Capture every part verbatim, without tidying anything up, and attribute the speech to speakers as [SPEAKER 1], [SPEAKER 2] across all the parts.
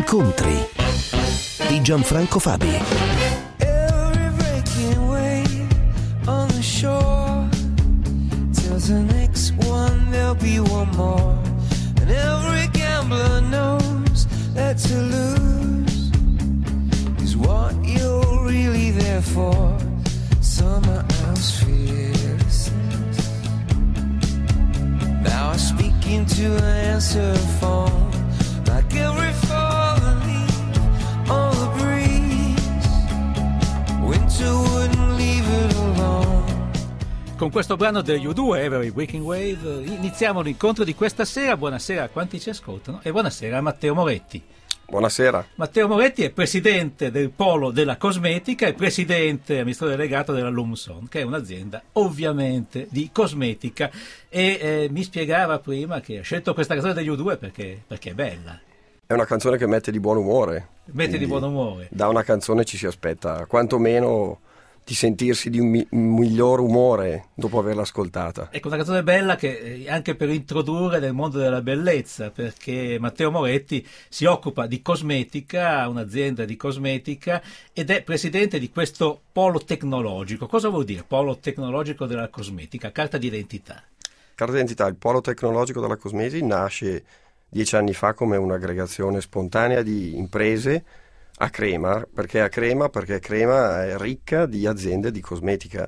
[SPEAKER 1] Incontri di Gianfranco Fabi.
[SPEAKER 2] Every breaking wave on the shore tells the next one there'll be one more, and every gambler knows that to lose is what you're really there for. Summer house fearlessness. Now I speak into an answer phone, like every fallen leaf on the breeze. Winter wouldn't leave it alone.
[SPEAKER 3] Con questo brano degli U due, Every Waking Wave, iniziamo l'incontro di questa sera. Buonasera a quanti ci ascoltano e buonasera a Matteo Moretti.
[SPEAKER 4] Buonasera.
[SPEAKER 3] Matteo Moretti è presidente del Polo della Cosmetica e presidente amministratore delegato della Lumson, che è un'azienda ovviamente di cosmetica, e eh, mi spiegava prima che ha scelto questa canzone degli U due perché, perché è bella.
[SPEAKER 4] È una canzone che mette di buon umore.
[SPEAKER 3] Mette di buon umore.
[SPEAKER 4] Da una canzone ci si aspetta quantomeno di sentirsi di un, mi- un miglior umore dopo averla ascoltata.
[SPEAKER 3] Ecco, una canzone bella che anche per introdurre nel mondo della bellezza, perché Matteo Moretti si occupa di cosmetica, ha un'azienda di cosmetica ed è presidente di questo polo tecnologico. Cosa vuol dire polo tecnologico della cosmetica? Carta d'identità.
[SPEAKER 4] Carta d'identità, il polo tecnologico della cosmetica nasce dieci anni fa come un'aggregazione spontanea di imprese a Crema. Perché a Crema? Perché Crema è ricca di aziende di cosmetica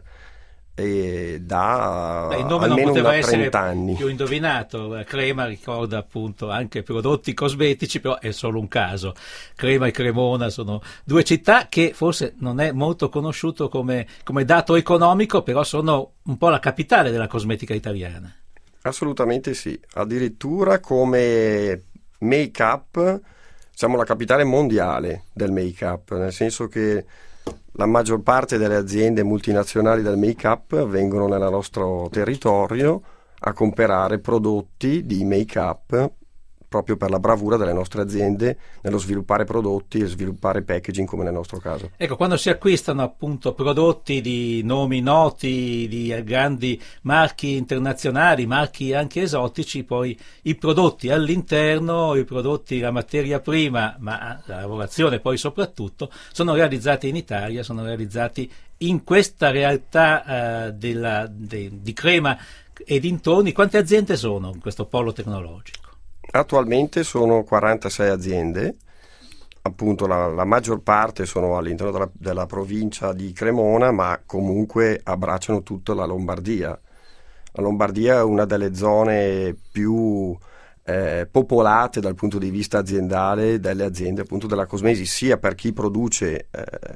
[SPEAKER 4] e da
[SPEAKER 3] Beh, il nome
[SPEAKER 4] almeno
[SPEAKER 3] non poteva
[SPEAKER 4] una
[SPEAKER 3] essere
[SPEAKER 4] trenta anni.
[SPEAKER 3] Più indovinato. Crema ricorda appunto anche prodotti cosmetici, però è solo un caso. Crema e Cremona sono due città che forse non è molto conosciuto come, come dato economico, però sono un po' la capitale della cosmetica italiana.
[SPEAKER 4] Assolutamente sì, addirittura come make-up siamo la capitale mondiale del make-up, nel senso che la maggior parte delle aziende multinazionali del make-up vengono nel nostro territorio a comprare prodotti di make-up proprio per la bravura delle nostre aziende nello sviluppare prodotti e sviluppare packaging come nel nostro caso.
[SPEAKER 3] Ecco, quando si acquistano appunto prodotti di nomi noti, di grandi marchi internazionali, marchi anche esotici, poi i prodotti all'interno, i prodotti, la materia prima, ma la lavorazione poi soprattutto, sono realizzati in Italia, sono realizzati in questa realtà eh, della, de, di Crema e dintorni. Quante aziende sono in questo polo tecnologico?
[SPEAKER 4] Attualmente sono quarantasei aziende, appunto la, la maggior parte sono all'interno della, della provincia di Cremona, ma comunque abbracciano tutta la Lombardia. La Lombardia è una delle zone più eh, popolate dal punto di vista aziendale delle aziende appunto della cosmesi, sia per chi produce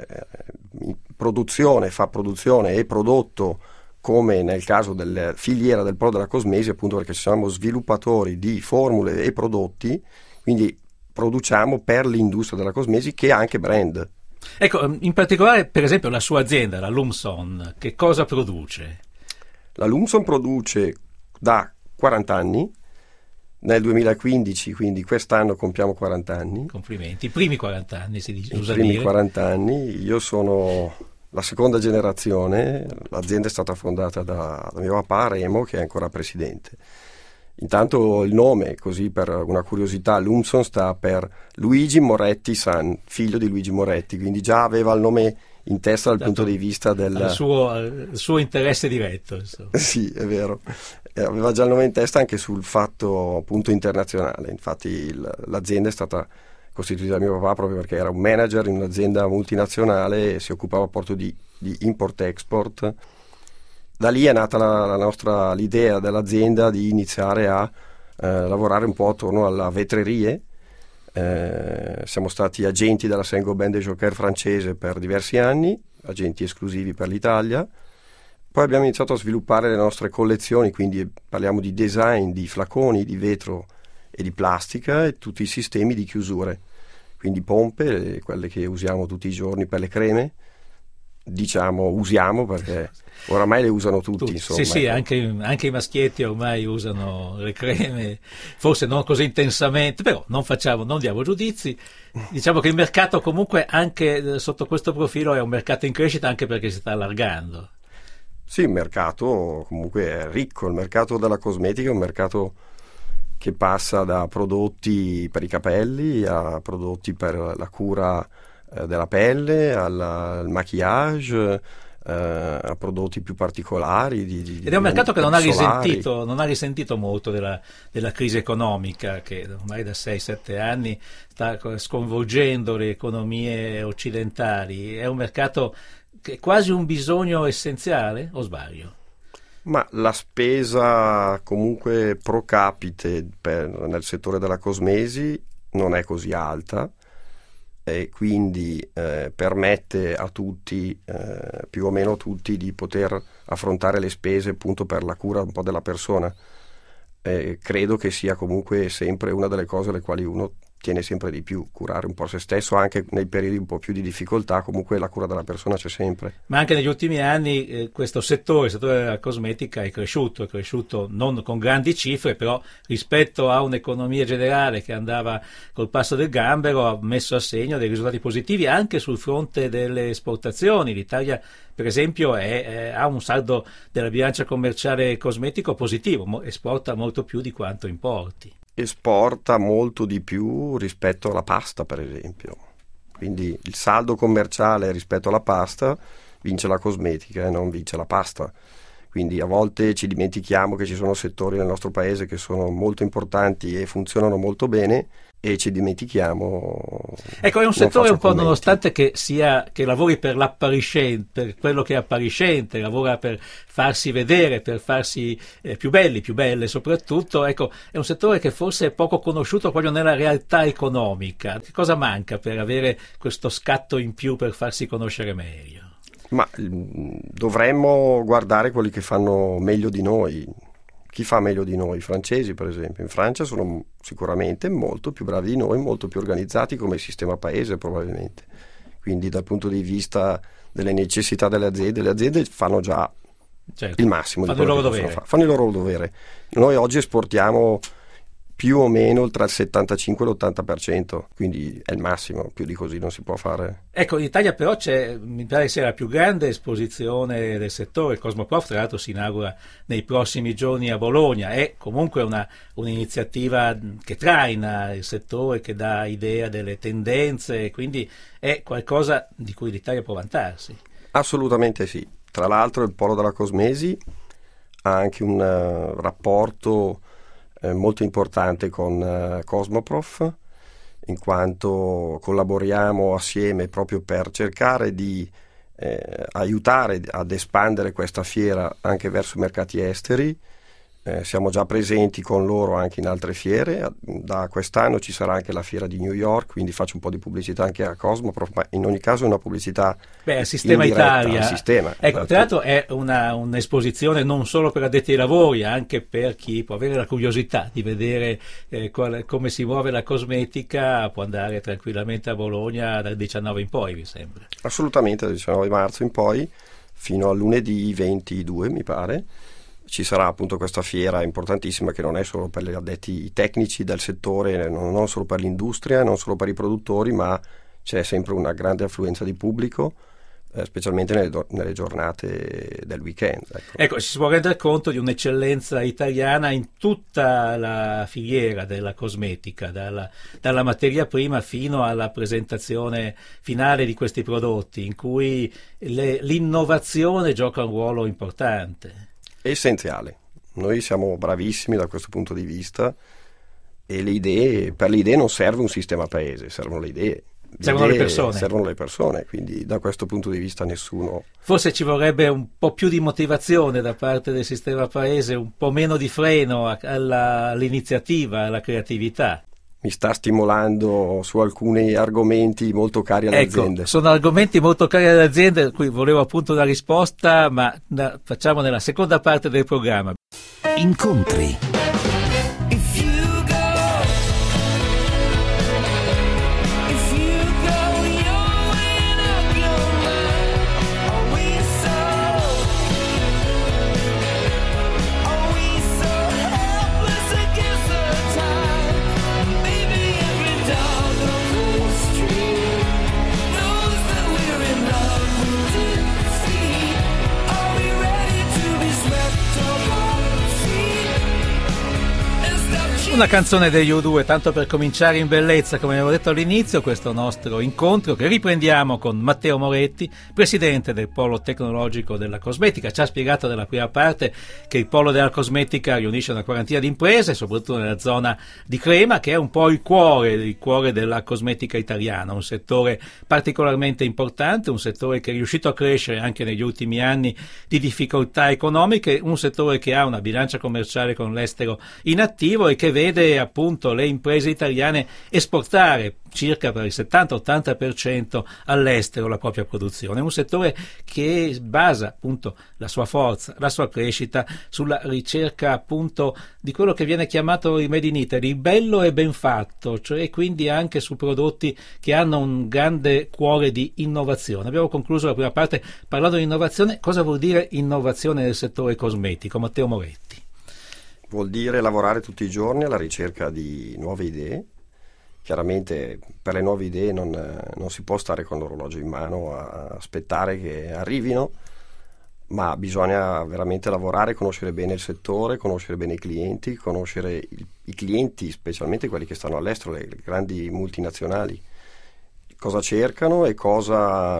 [SPEAKER 4] eh, produzione, fa produzione e prodotto, come nel caso della filiera del polo della cosmesi, appunto perché siamo sviluppatori di formule e prodotti, quindi produciamo per l'industria della cosmesi che ha anche brand.
[SPEAKER 3] Ecco, in particolare per esempio la sua azienda, la Lumson, che cosa produce?
[SPEAKER 4] La Lumson produce da quaranta anni, nel duemilaquindici, quindi quest'anno compiamo quaranta anni.
[SPEAKER 3] Complimenti, i primi quaranta anni si dice,
[SPEAKER 4] I
[SPEAKER 3] usa
[SPEAKER 4] primi
[SPEAKER 3] dire.
[SPEAKER 4] quaranta anni, io sono la seconda generazione, l'azienda è stata fondata da, da mio papà Remo, che è ancora presidente. Intanto il nome, così per una curiosità, Lumson sta per Luigi Moretti San, figlio di Luigi Moretti, quindi già aveva il nome in testa dal
[SPEAKER 3] Dato
[SPEAKER 4] punto di vista del
[SPEAKER 3] al suo, al suo interesse diretto, insomma.
[SPEAKER 4] Sì, è vero, eh, aveva già il nome in testa anche sul fatto appunto internazionale. Infatti il, l'azienda è stata costituita da mio papà proprio perché era un manager in un'azienda multinazionale e si occupava appunto di, di import-export. Da lì è nata la, la nostra l'idea dell'azienda di iniziare a eh, lavorare un po' attorno alla vetrerie. Eh, siamo stati agenti della Saint-Gobain de Joker francese per diversi anni, agenti esclusivi per l'Italia. Poi abbiamo iniziato a sviluppare le nostre collezioni, quindi parliamo di design, di flaconi, di vetro e di plastica e tutti i sistemi di chiusure, quindi pompe, quelle che usiamo tutti i giorni per le creme, diciamo usiamo perché oramai le usano tutti, tutti. Insomma.
[SPEAKER 3] Sì, sì, anche, anche i maschietti ormai usano le creme, forse non così intensamente, però non facciamo, non diamo giudizi. Diciamo che il mercato comunque anche sotto questo profilo è un mercato in crescita, anche perché si sta allargando.
[SPEAKER 4] Sì, il mercato comunque è ricco, il mercato della cosmetica è un mercato che passa da prodotti per i capelli a prodotti per la cura eh, della pelle, al, al maquillage, eh, a prodotti più particolari. Di, di,
[SPEAKER 3] Ed è un mercato che non ha,
[SPEAKER 4] solari.
[SPEAKER 3] risentito, non ha risentito molto della, della crisi economica che ormai da sei sette anni sta sconvolgendo le economie occidentali. È un mercato che è quasi un bisogno essenziale, o sbaglio?
[SPEAKER 4] Ma la spesa comunque pro capite per, nel settore della cosmesi non è così alta e quindi eh, permette a tutti, eh, più o meno tutti, di poter affrontare le spese appunto per la cura un po' della persona. Eh, credo che sia comunque sempre una delle cose alle quali uno tiene sempre di più, curare un po' se stesso anche nei periodi un po' più di difficoltà. Comunque la cura della persona c'è sempre.
[SPEAKER 3] Ma anche negli ultimi anni eh, questo settore, il settore della cosmetica è cresciuto, è cresciuto non con grandi cifre, però rispetto a un'economia generale che andava col passo del gambero ha messo a segno dei risultati positivi anche sul fronte delle esportazioni. L'Italia per esempio è, è, ha un saldo della bilancia commerciale cosmetico positivo, mo, esporta molto più di quanto importi.
[SPEAKER 4] Esporta molto di più rispetto alla pasta, per esempio. Quindi il saldo commerciale rispetto alla pasta vince la cosmetica e non vince la pasta. Quindi a volte ci dimentichiamo che ci sono settori nel nostro paese che sono molto importanti e funzionano molto bene e ci dimentichiamo.
[SPEAKER 3] Ecco, è un settore un po', nonostante che sia che lavori per l'appariscente, per quello che è appariscente, lavora per farsi vedere, per farsi eh, più belli, più belle soprattutto, ecco, è un settore che forse è poco conosciuto proprio nella realtà economica. Che cosa manca per avere questo scatto in più per farsi conoscere meglio?
[SPEAKER 4] Ma dovremmo guardare quelli che fanno meglio di noi. Chi fa meglio di noi? I francesi, per esempio. In Francia sono sicuramente molto più bravi di noi, molto più organizzati come sistema paese probabilmente. Quindi dal punto di vista delle necessità delle aziende, le aziende fanno già certo, il massimo di quello che possono fare. Fanno il loro dovere. Noi oggi esportiamo più o meno tra il settantacinque e l'ottanta per cento, quindi è il massimo, più di così non si può fare.
[SPEAKER 3] Ecco, in Italia però c'è, mi pare sia la più grande esposizione del settore. Il Cosmoprof tra l'altro si inaugura nei prossimi giorni a Bologna, è comunque una, un'iniziativa che traina il settore, che dà idea delle tendenze, quindi è qualcosa di cui l'Italia può vantarsi.
[SPEAKER 4] Assolutamente sì. Tra l'altro il Polo della Cosmesi ha anche un uh, rapporto Eh, molto importante con uh, Cosmoprof, in quanto collaboriamo assieme proprio per cercare di eh, aiutare ad espandere questa fiera anche verso i mercati esteri. Eh, siamo già presenti con loro anche in altre fiere. Da quest'anno ci sarà anche la fiera di New York, quindi faccio un po' di pubblicità anche a Cosmoprof, ma in ogni caso è una pubblicità
[SPEAKER 3] Beh, al sistema
[SPEAKER 4] indiretta,
[SPEAKER 3] Italia.
[SPEAKER 4] Al sistema,
[SPEAKER 3] ecco, esatto. Tra l'altro è una, un'esposizione non solo per addetti ai lavori, anche per chi può avere la curiosità di vedere eh, qual, come si muove la cosmetica, può andare tranquillamente a Bologna dal diciannove in poi, mi sembra.
[SPEAKER 4] Assolutamente, dal diciannove marzo in poi, fino a lunedì ventidue, mi pare. Ci sarà appunto questa fiera importantissima che non è solo per gli addetti tecnici del settore, non solo per l'industria, non solo per i produttori, ma c'è sempre una grande affluenza di pubblico, eh, specialmente nelle, do- nelle giornate del weekend. Ecco.
[SPEAKER 3] ecco, si può rendere conto di un'eccellenza italiana in tutta la filiera della cosmetica, dalla, dalla materia prima fino alla presentazione finale di questi prodotti, in cui le, l'innovazione gioca un ruolo importante.
[SPEAKER 4] Essenziale. Noi siamo bravissimi da questo punto di vista e le idee, per le idee non serve un sistema paese, servono le idee. Le
[SPEAKER 3] servono
[SPEAKER 4] idee
[SPEAKER 3] le persone.
[SPEAKER 4] Servono le persone, quindi da questo punto di vista nessuno.
[SPEAKER 3] Forse ci vorrebbe un po' più di motivazione da parte del sistema paese, un po' meno di freno alla, all'iniziativa, alla creatività.
[SPEAKER 4] Mi sta stimolando su alcuni argomenti molto cari alle
[SPEAKER 3] ecco,
[SPEAKER 4] aziende.
[SPEAKER 3] Sono argomenti molto cari alle aziende, a cui volevo appunto una risposta, ma la facciamo nella seconda parte del programma.
[SPEAKER 1] Incontri.
[SPEAKER 3] Una canzone degli U due, tanto per cominciare in bellezza, come avevo detto all'inizio, questo nostro incontro che riprendiamo con Matteo Moretti, presidente del Polo Tecnologico della Cosmetica. Ci ha spiegato nella prima parte che il Polo della Cosmetica riunisce una quarantina di imprese, soprattutto nella zona di Crema, che è un po' il cuore, il cuore della cosmetica italiana, un settore particolarmente importante, un settore che è riuscito a crescere anche negli ultimi anni di difficoltà economiche, un settore che ha una bilancia commerciale con l'estero in attivo e che vede appunto le imprese italiane esportare circa per il settanta ottanta per cento all'estero la propria produzione. È un settore che basa appunto la sua forza, la sua crescita sulla ricerca appunto di quello che viene chiamato il Made in Italy, il bello e ben fatto, cioè quindi anche su prodotti che hanno un grande cuore di innovazione. Abbiamo concluso la prima parte parlando di innovazione. Cosa vuol dire innovazione nel settore cosmetico? Matteo Moretti.
[SPEAKER 4] Vuol dire lavorare tutti i giorni alla ricerca di nuove idee. Chiaramente per le nuove idee non, non si può stare con l'orologio in mano a aspettare che arrivino, ma bisogna veramente lavorare, conoscere bene il settore, conoscere bene i clienti, conoscere i, i clienti, specialmente quelli che stanno all'estero, le, le grandi multinazionali, cosa cercano e cosa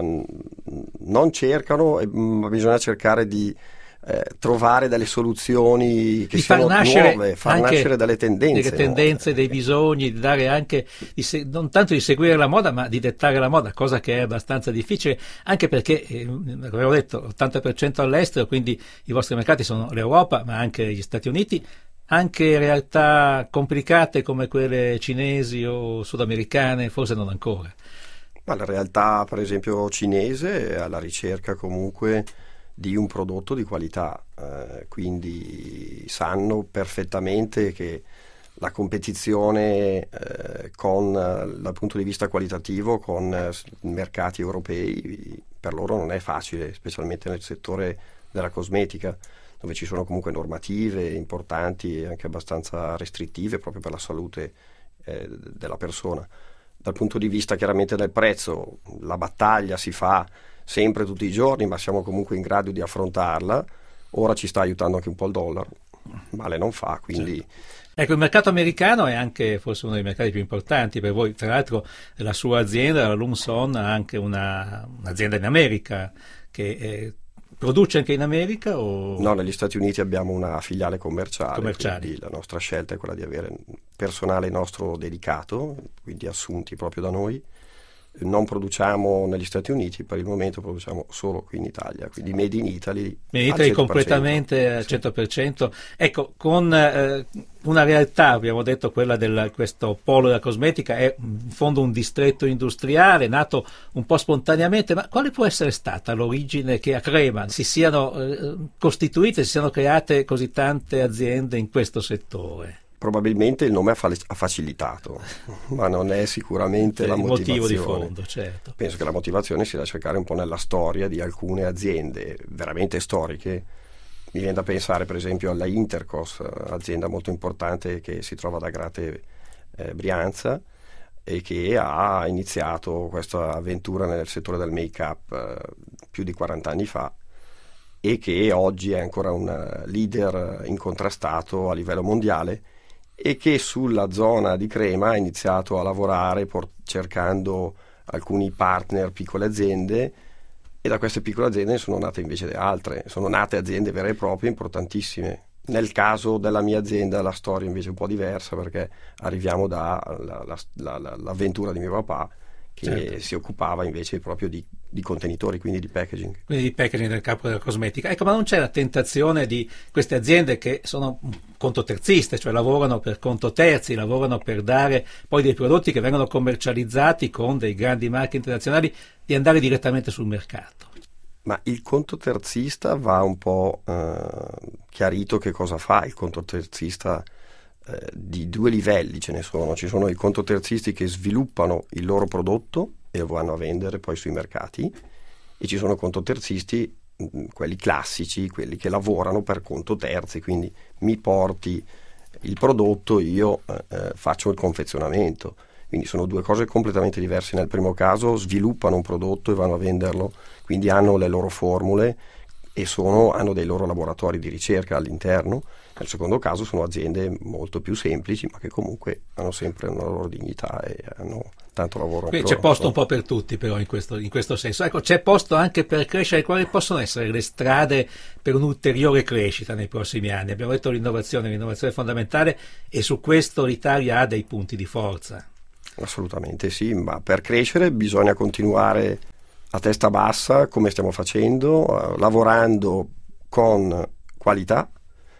[SPEAKER 4] non cercano, ma bisogna cercare di Eh, trovare delle soluzioni che
[SPEAKER 3] di
[SPEAKER 4] sono
[SPEAKER 3] far nascere
[SPEAKER 4] nuove, far nascere delle tendenze,
[SPEAKER 3] delle tendenze,
[SPEAKER 4] no?
[SPEAKER 3] dei bisogni, di dare anche di se, non tanto di seguire la moda, ma di dettare la moda, cosa che è abbastanza difficile, anche perché eh, avevo detto ottanta per cento all'estero, quindi i vostri mercati sono l'Europa, ma anche gli Stati Uniti, anche realtà complicate come quelle cinesi o sudamericane, forse non ancora.
[SPEAKER 4] Ma la realtà, per esempio, cinese è alla ricerca comunque di un prodotto di qualità, eh, quindi sanno perfettamente che la competizione eh, con, dal punto di vista qualitativo con eh, mercati europei per loro non è facile, specialmente nel settore della cosmetica, dove ci sono comunque normative importanti e anche abbastanza restrittive proprio per la salute eh, della persona. Dal punto di vista chiaramente del prezzo, la battaglia si fa sempre tutti i giorni, ma siamo comunque in grado di affrontarla. Ora ci sta aiutando anche un po' il dollaro, male non fa, quindi...
[SPEAKER 3] Certo. Ecco, il mercato americano è anche forse uno dei mercati più importanti per voi. Tra l'altro la sua azienda, la Lumson, ha anche una, un'azienda in America che è, produce anche in America? O...
[SPEAKER 4] No, negli Stati Uniti abbiamo una filiale commerciale,
[SPEAKER 3] commerciale.
[SPEAKER 4] Quindi la nostra scelta è quella di avere personale nostro dedicato, quindi assunti proprio da noi. Non produciamo negli Stati Uniti, per il momento produciamo solo qui in Italia, quindi Made in Italy.
[SPEAKER 3] Made in Italy completamente al cento per cento. Ecco, con eh, una realtà, abbiamo detto, quella di questo polo della cosmetica, è in fondo un distretto industriale nato un po' spontaneamente, ma quale può essere stata l'origine che a Crema si siano eh, costituite, si siano create così tante aziende in questo settore?
[SPEAKER 4] Probabilmente il nome ha, fa- ha facilitato, ma non è sicuramente la
[SPEAKER 3] il
[SPEAKER 4] motivazione.
[SPEAKER 3] motivo di fondo, certo.
[SPEAKER 4] Penso che la motivazione sia da cercare un po' nella storia di alcune aziende veramente storiche. Mi viene da pensare per esempio alla Intercos, azienda molto importante che si trova ad Agrate eh, Brianza e che ha iniziato questa avventura nel settore del make-up eh, più di quaranta anni fa e che oggi è ancora un leader incontrastato a livello mondiale, e che sulla zona di Crema ha iniziato a lavorare por- cercando alcuni partner, piccole aziende, e da queste piccole aziende ne sono nate invece altre, sono nate aziende vere e proprie importantissime. Nel caso della mia azienda la storia invece è un po' diversa, perché arriviamo dall'avventura di mio papà, che certo. si occupava invece proprio di, di contenitori, quindi di packaging.
[SPEAKER 3] Quindi di packaging nel campo della cosmetica. Ecco, ma non c'è la tentazione di queste aziende che sono conto terziste, cioè lavorano per conto terzi, lavorano per dare poi dei prodotti che vengono commercializzati con dei grandi marchi internazionali, di andare direttamente sul mercato?
[SPEAKER 4] Ma il conto terzista va un po' eh, chiarito che cosa fa il conto terzista. Eh, di due livelli ce ne sono. Ci sono i contoterzisti che sviluppano il loro prodotto e lo vanno a vendere poi sui mercati, e ci sono contoterzisti, mh, quelli classici, quelli che lavorano per conto terzi, quindi mi porti il prodotto, io eh, faccio il confezionamento. Quindi sono due cose completamente diverse. Nel primo caso sviluppano un prodotto e vanno a venderlo, quindi hanno le loro formule e sono, hanno dei loro laboratori di ricerca all'interno. Nel secondo caso sono aziende molto più semplici, ma che comunque hanno sempre una loro dignità e hanno tanto lavoro.
[SPEAKER 3] Qui c'è posto un po' per tutti, però, in questo, in questo senso. Ecco, c'è posto anche per crescere. Quali possono essere le strade per un'ulteriore crescita nei prossimi anni? Abbiamo detto l'innovazione, l'innovazione è fondamentale, e su questo l'Italia ha dei punti di forza.
[SPEAKER 4] Assolutamente sì, ma per crescere bisogna continuare a testa bassa, come stiamo facendo, eh, lavorando con qualità.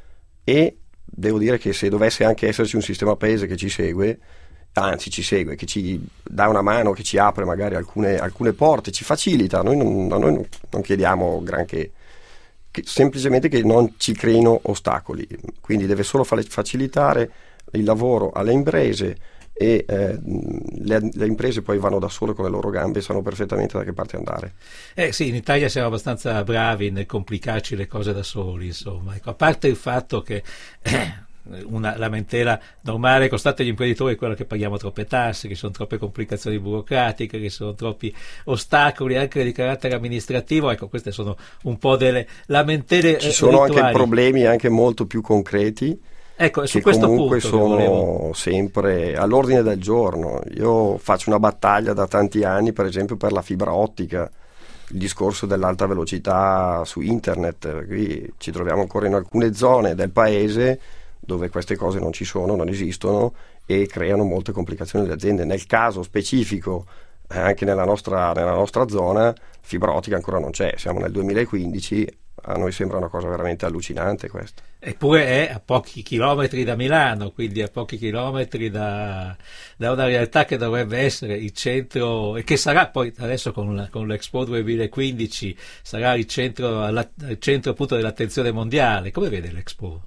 [SPEAKER 4] E devo dire che se dovesse anche esserci un sistema paese che ci segue, anzi ci segue, che ci dà una mano, che ci apre magari alcune, alcune porte, ci facilita, noi non, a noi non chiediamo granché, che, semplicemente che non ci creino ostacoli, quindi deve solo facilitare il lavoro alle imprese, e eh, le, le imprese poi vanno da sole con le loro gambe e sanno perfettamente da che parte andare.
[SPEAKER 3] Eh sì, in Italia siamo abbastanza bravi nel complicarci le cose da soli, insomma. Ecco, a parte il fatto che eh, una lamentela normale costante agli imprenditori è quella che paghiamo troppe tasse, che ci sono troppe complicazioni burocratiche, che ci sono troppi ostacoli anche di carattere amministrativo. Ecco, queste sono un po' delle lamentele.
[SPEAKER 4] Ci sono
[SPEAKER 3] rituali.
[SPEAKER 4] Anche problemi anche molto più concreti.
[SPEAKER 3] Ecco, su
[SPEAKER 4] che
[SPEAKER 3] questo
[SPEAKER 4] comunque
[SPEAKER 3] punto
[SPEAKER 4] sono
[SPEAKER 3] volevo...
[SPEAKER 4] sempre all'ordine del giorno. Io faccio una battaglia da tanti anni, per esempio, per la fibra ottica, il discorso dell'alta velocità su internet. Qui ci troviamo ancora in alcune zone del paese dove queste cose non ci sono, non esistono, e creano molte complicazioni alle aziende. Nel caso specifico, eh, anche nella nostra, nella nostra zona, fibra ottica ancora non c'è, siamo nel duemilaquindici. A noi sembra una cosa veramente allucinante questa.
[SPEAKER 3] Eppure è a pochi chilometri da Milano, quindi a pochi chilometri da, da una realtà che dovrebbe essere il centro, e che sarà poi adesso con, la, con l'Expo duemilaquindici sarà il centro, alla, il centro appunto dell'attenzione mondiale. Come vede l'Expo?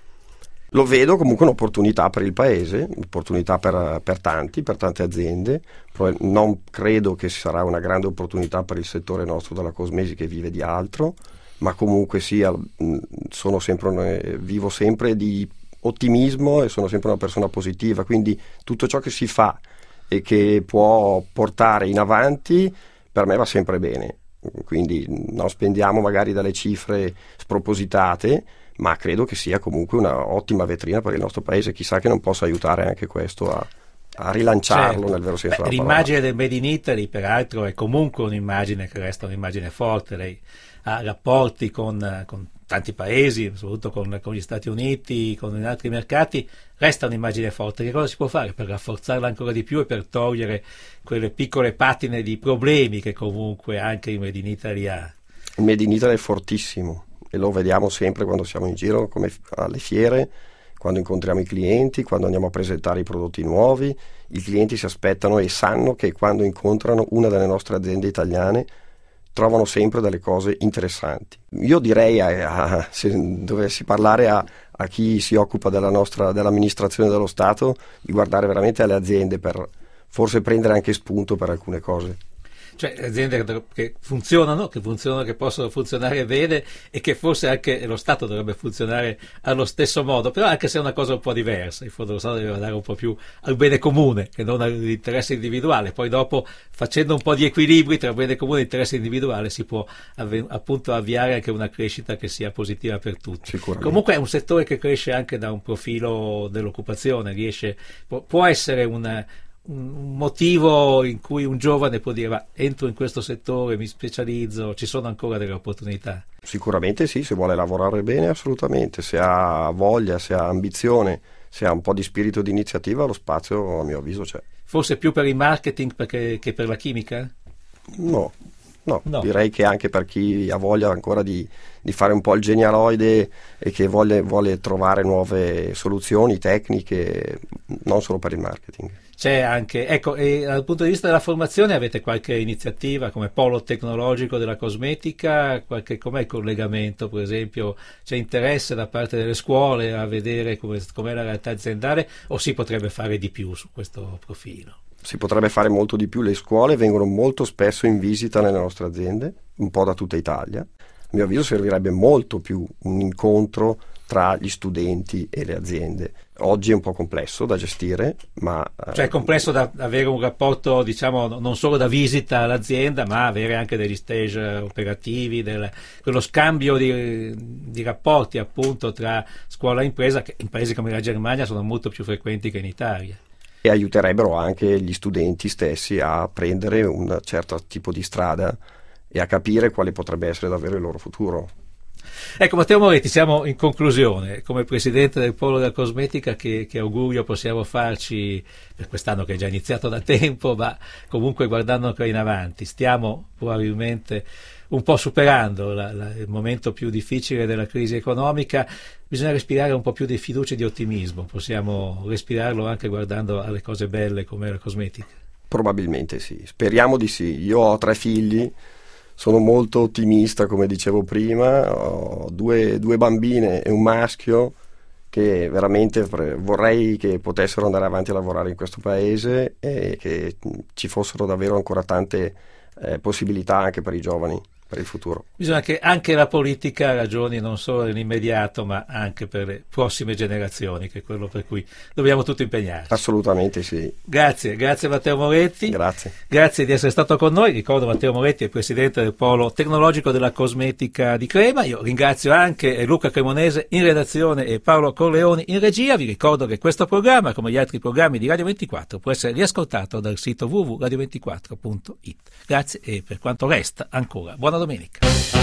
[SPEAKER 4] Lo vedo comunque un'opportunità per il paese, un'opportunità per, per tanti, per tante aziende. Non credo che sarà una grande opportunità per il settore nostro della cosmesi, che vive di altro, ma comunque sia, sono sempre, vivo sempre di ottimismo e sono sempre una persona positiva, quindi tutto ciò che si fa e che può portare in avanti per me va sempre bene, quindi non spendiamo magari dalle cifre spropositate, ma credo che sia comunque una ottima vetrina per il nostro paese. Chissà che non possa aiutare anche questo a, a rilanciarlo, certo, nel vero senso.
[SPEAKER 3] Beh,
[SPEAKER 4] della
[SPEAKER 3] l'immagine del Made in Italy peraltro è comunque un'immagine che resta un'immagine forte. Lei ha rapporti con, con tanti paesi, soprattutto con, con gli Stati Uniti, con altri mercati, resta un'immagine forte. Che cosa si può fare per rafforzarla ancora di più e per togliere quelle piccole patine di problemi che comunque anche il Made in Italy ha?
[SPEAKER 4] Il Made in Italy è fortissimo e lo vediamo sempre quando siamo in giro, come alle fiere, quando incontriamo i clienti, quando andiamo a presentare i prodotti nuovi. I clienti si aspettano e sanno che quando incontrano una delle nostre aziende italiane trovano sempre delle cose interessanti. Io direi, a, a, se dovessi parlare a, a chi si occupa della nostra, dell'amministrazione dello Stato, di guardare veramente alle aziende per forse prendere anche spunto per alcune cose.
[SPEAKER 3] Cioè aziende che funzionano, che funzionano, che possono funzionare bene, e che forse anche lo Stato dovrebbe funzionare allo stesso modo, però anche se è una cosa un po' diversa. In fondo lo Stato deve andare un po' più al bene comune che non all'interesse individuale. Poi dopo, facendo un po' di equilibri tra bene comune e interesse individuale, si può avve- appunto avviare anche una crescita che sia positiva per tutti. Comunque è un settore che cresce anche da un profilo dell'occupazione, riesce, può, può essere una un motivo in cui un giovane può dire: ma entro in questo settore, mi specializzo, ci sono ancora delle opportunità?
[SPEAKER 4] Sicuramente sì, se vuole lavorare bene, assolutamente, se ha voglia, se ha ambizione, se ha un po' di spirito di iniziativa, lo spazio a mio avviso c'è.
[SPEAKER 3] Forse più per il marketing perché, che per la chimica?
[SPEAKER 4] No, no,
[SPEAKER 3] no,
[SPEAKER 4] direi che anche per chi ha voglia ancora di, di fare un po' il genialoide e che vuole, vuole trovare nuove soluzioni tecniche, non solo per il marketing.
[SPEAKER 3] C'è anche, ecco, e dal punto di vista della formazione avete qualche iniziativa come polo tecnologico della cosmetica? Qualche, com'è il collegamento, per esempio? C'è interesse da parte delle scuole a vedere come, com'è la realtà aziendale, o si potrebbe fare di più su questo profilo?
[SPEAKER 4] Si potrebbe fare molto di più. Le scuole vengono molto spesso in visita nelle nostre aziende, un po' da tutta Italia. A mio avviso servirebbe molto più un incontro tra gli studenti e le aziende. Oggi è un po' complesso da gestire, ma...
[SPEAKER 3] Cioè è complesso da avere un rapporto, diciamo, non solo da visita all'azienda, ma avere anche degli stage operativi, del, quello scambio di, di rapporti appunto tra scuola e impresa, che in paesi come la Germania sono molto più frequenti che in Italia.
[SPEAKER 4] E aiuterebbero anche gli studenti stessi a prendere un certo tipo di strada e a capire quale potrebbe essere davvero il loro futuro.
[SPEAKER 3] Ecco, Matteo Moretti, siamo in conclusione. Come presidente del Polo della Cosmetica, che, che augurio possiamo farci per quest'anno, che è già iniziato da tempo, ma comunque guardando ancora in avanti? Stiamo probabilmente un po' superando la, la, il momento più difficile della crisi economica. Bisogna respirare un po' più di fiducia e di ottimismo. Possiamo respirarlo anche guardando alle cose belle come la cosmetica? Probabilmente sì, speriamo di sì. Io ho tre figli, sono molto ottimista, come dicevo prima, ho due, due bambine e un maschio che veramente vorrei che potessero andare avanti a lavorare in questo paese e che ci fossero davvero ancora tante eh, possibilità anche per i giovani, per il futuro. Bisogna che anche la politica ragioni non solo nell'immediato, ma anche per le prossime generazioni, che è quello per cui dobbiamo tutti impegnarci. Assolutamente sì. Grazie, grazie Matteo Moretti. Grazie. Grazie di essere stato con noi. Ricordo, Matteo Moretti è presidente del Polo Tecnologico della Cosmetica di Crema. Io ringrazio anche Luca Cremonese in redazione e Paolo Corleoni in regia. Vi ricordo che questo programma, come gli altri programmi di Radio ventiquattro, può essere riascoltato dal sito w w w punto radio ventiquattro punto it. Grazie e per quanto resta ancora buona domenica.